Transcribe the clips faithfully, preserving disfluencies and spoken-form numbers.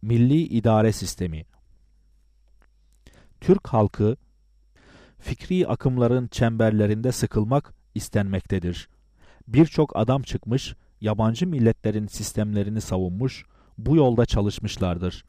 Milli idare sistemi. Türk halkı, fikri akımların çemberlerinde sıkılmak istenmektedir. Birçok adam çıkmış, yabancı milletlerin sistemlerini savunmuş, bu yolda çalışmışlardır.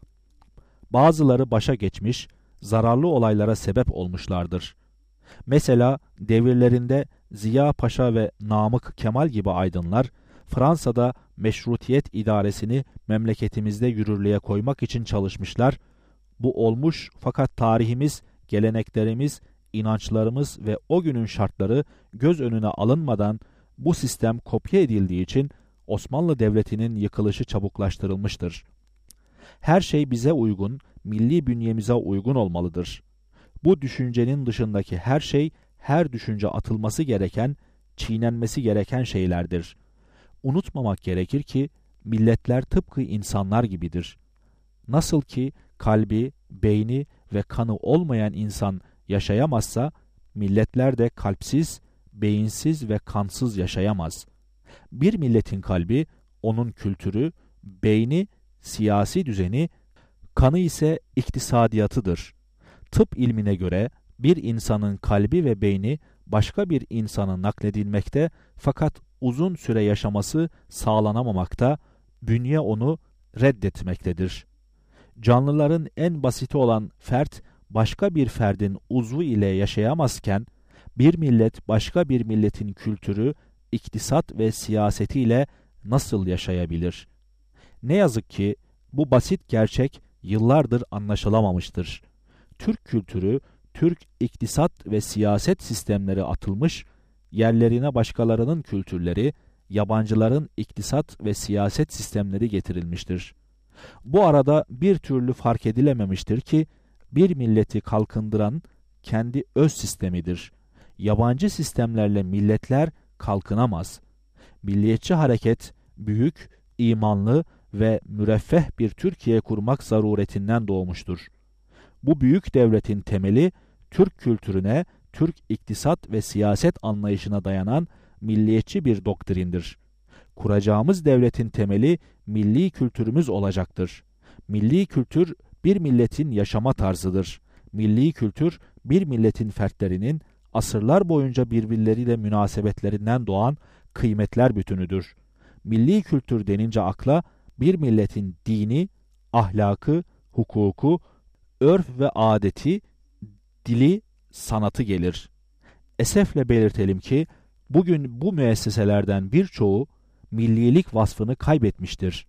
Bazıları başa geçmiş, zararlı olaylara sebep olmuşlardır. Mesela devirlerinde Ziya Paşa ve Namık Kemal gibi aydınlar, Fransa'da meşrutiyet idaresini memleketimizde yürürlüğe koymak için çalışmışlar. Bu olmuş fakat tarihimiz, geleneklerimiz, inançlarımız ve o günün şartları göz önüne alınmadan bu sistem kopya edildiği için Osmanlı Devleti'nin yıkılışı çabuklaştırılmıştır. Her şey bize uygun, milli bünyemize uygun olmalıdır. Bu düşüncenin dışındaki her şey, her düşünce atılması gereken, çiğnenmesi gereken şeylerdir. Unutmamak gerekir ki, milletler tıpkı insanlar gibidir. Nasıl ki kalbi, beyni ve kanı olmayan insan yaşayamazsa, milletler de kalpsiz, beyinsiz ve kansız yaşayamaz. Bir milletin kalbi, onun kültürü, beyni, siyasi düzeni, kanı ise iktisadiyatıdır. Tıp ilmine göre bir insanın kalbi ve beyni başka bir insana nakledilmekte fakat uzun süre yaşaması sağlanamamakta, bünye onu reddetmektedir. Canlıların en basiti olan fert, başka bir ferdin uzvu ile yaşayamazken, bir millet başka bir milletin kültürü, iktisat ve siyasetiyle nasıl yaşayabilir? Ne yazık ki bu basit gerçek yıllardır anlaşılamamıştır. Türk kültürü, Türk iktisat ve siyaset sistemleri atılmış, yerlerine başkalarının kültürleri, yabancıların iktisat ve siyaset sistemleri getirilmiştir. Bu arada bir türlü fark edilememiştir ki, bir milleti kalkındıran kendi öz sistemidir. Yabancı sistemlerle milletler kalkınamaz. Milliyetçi hareket, büyük, imanlı ve müreffeh bir Türkiye kurmak zaruretinden doğmuştur. Bu büyük devletin temeli, Türk kültürüne, Türk iktisat ve siyaset anlayışına dayanan milliyetçi bir doktrindir. Kuracağımız devletin temeli, milli kültürümüz olacaktır. Milli kültür, bir milletin yaşama tarzıdır. Milli kültür, bir milletin fertlerinin asırlar boyunca birbirleriyle münasebetlerinden doğan kıymetler bütünüdür. Milli kültür denince akla, bir milletin dini, ahlakı, hukuku, örf ve adeti, dili, sanatı gelir. Esefle belirtelim ki, bugün bu müesseselerden birçoğu millilik vasfını kaybetmiştir.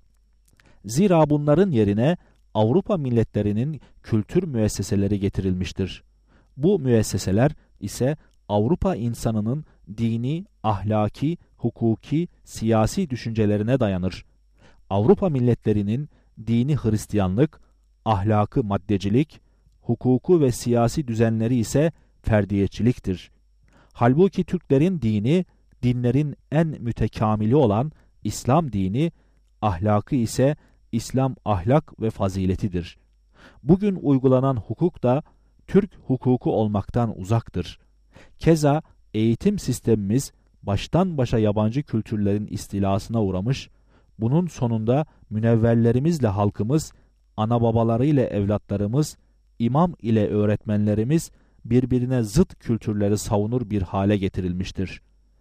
Zira bunların yerine Avrupa milletlerinin kültür müesseseleri getirilmiştir. Bu müesseseler ise Avrupa insanının dini, ahlaki, hukuki, siyasi düşüncelerine dayanır. Avrupa milletlerinin dini Hristiyanlık, ahlakı maddecilik, hukuku ve siyasi düzenleri ise ferdiyetçiliktir. Halbuki Türklerin dini, dinlerin en mütekamili olan İslam dini, ahlakı ise İslam ahlak ve faziletidir. Bugün uygulanan hukuk da Türk hukuku olmaktan uzaktır. Keza eğitim sistemimiz baştan başa yabancı kültürlerin istilasına uğramış, bunun sonunda münevverlerimizle halkımız, ana babalarıyla evlatlarımız, imam ile öğretmenlerimiz birbirine zıt kültürleri savunur bir hale getirilmiştir.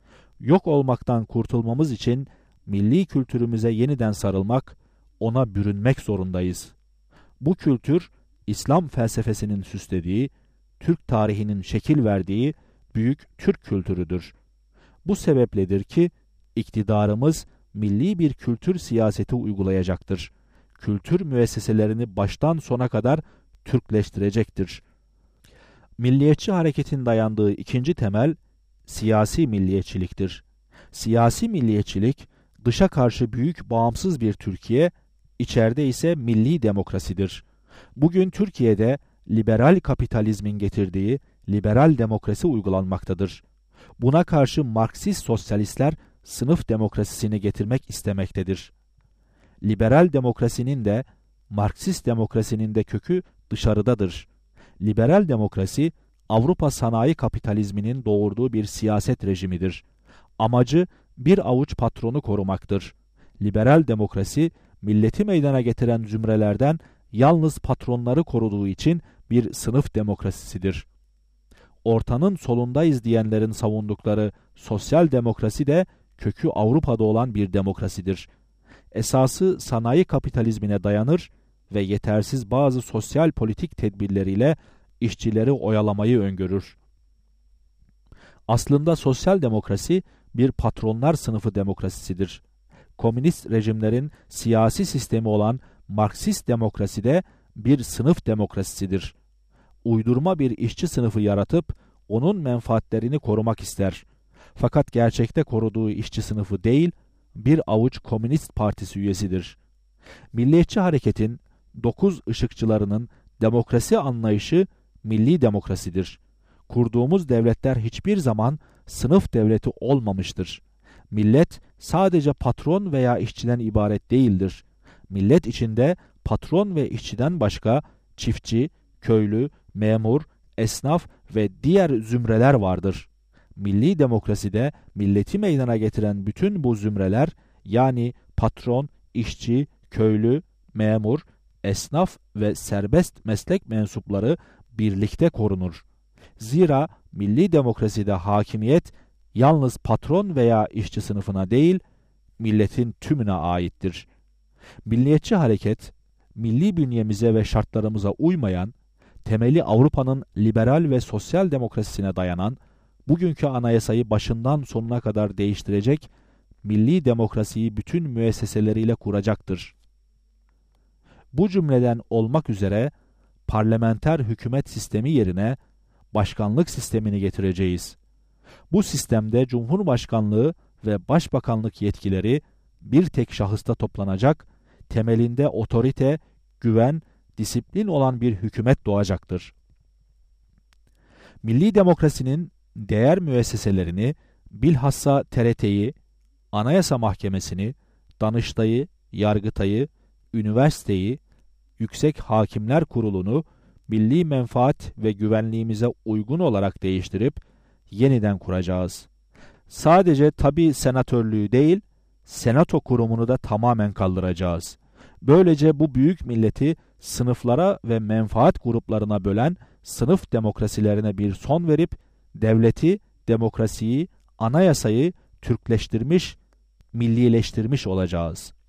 Yok olmaktan kurtulmamız için milli kültürümüze yeniden sarılmak, ona bürünmek zorundayız. Bu kültür, İslam felsefesinin süslediği, Türk tarihinin şekil verdiği büyük Türk kültürüdür. Bu sebepledir ki, iktidarımız milli bir kültür siyaseti uygulayacaktır. Kültür müesseselerini baştan sona kadar Türkleştirecektir. Milliyetçi hareketin dayandığı ikinci temel, siyasi milliyetçiliktir. Siyasi milliyetçilik, dışa karşı büyük bağımsız bir Türkiye, içeride ise milli demokrasidir. Bugün Türkiye'de liberal kapitalizmin getirdiği liberal demokrasi uygulanmaktadır. Buna karşı Marksist sosyalistler sınıf demokrasisini getirmek istemektedir. Liberal demokrasinin de Marksist demokrasinin de kökü dışarıdadır. Liberal demokrasi, Avrupa sanayi kapitalizminin doğurduğu bir siyaset rejimidir. Amacı bir avuç patronu korumaktır. Liberal demokrasi, milleti meydana getiren zümrelerden yalnız patronları koruduğu için bir sınıf demokrasisidir. Ortanın solundayız diyenlerin savundukları sosyal demokrasi de kökü Avrupa'da olan bir demokrasidir. Esası sanayi kapitalizmine dayanır ve yetersiz bazı sosyal politik tedbirleriyle işçileri oyalamayı öngörür. Aslında sosyal demokrasi bir patronlar sınıfı demokrasisidir. Komünist rejimlerin siyasi sistemi olan Marksist demokrasi de bir sınıf demokrasisidir. Uydurma bir işçi sınıfı yaratıp onun menfaatlerini korumak ister. Fakat gerçekte koruduğu işçi sınıfı değil, bir avuç Komünist Partisi üyesidir. Milliyetçi Hareket'in dokuz ışıkçılarının demokrasi anlayışı milli demokrasidir. Kurduğumuz devletler hiçbir zaman sınıf devleti olmamıştır. Millet sadece patron veya işçiden ibaret değildir. Millet içinde patron ve işçiden başka çiftçi, köylü, memur, esnaf ve diğer zümreler vardır. Milli demokraside milleti meydana getiren bütün bu zümreler, yani patron, işçi, köylü, memur, esnaf ve serbest meslek mensupları birlikte korunur. Zira milli demokraside hakimiyet yalnız patron veya işçi sınıfına değil, milletin tümüne aittir. Milliyetçi hareket, milli bünyemize ve şartlarımıza uymayan, temeli Avrupa'nın liberal ve sosyal demokrasisine dayanan, bugünkü anayasayı başından sonuna kadar değiştirecek, milli demokrasiyi bütün müesseseleriyle kuracaktır. Bu cümleden olmak üzere parlamenter hükümet sistemi yerine başkanlık sistemini getireceğiz. Bu sistemde Cumhurbaşkanlığı ve Başbakanlık yetkileri bir tek şahısta toplanacak, temelinde otorite, güven, disiplin olan bir hükümet doğacaktır. Milli demokrasinin değer müesseselerini, bilhassa T R T'yi, Anayasa Mahkemesi'ni, Danıştay'ı, Yargıtay'ı, üniversiteyi, Yüksek Hakimler Kurulu'nu milli menfaat ve güvenliğimize uygun olarak değiştirip yeniden kuracağız. Sadece tabii senatörlüğü değil, senato kurumunu da tamamen kaldıracağız. Böylece bu büyük milleti sınıflara ve menfaat gruplarına bölen sınıf demokrasilerine bir son verip devleti, demokrasiyi, anayasayı Türkleştirmiş, millileştirmiş olacağız.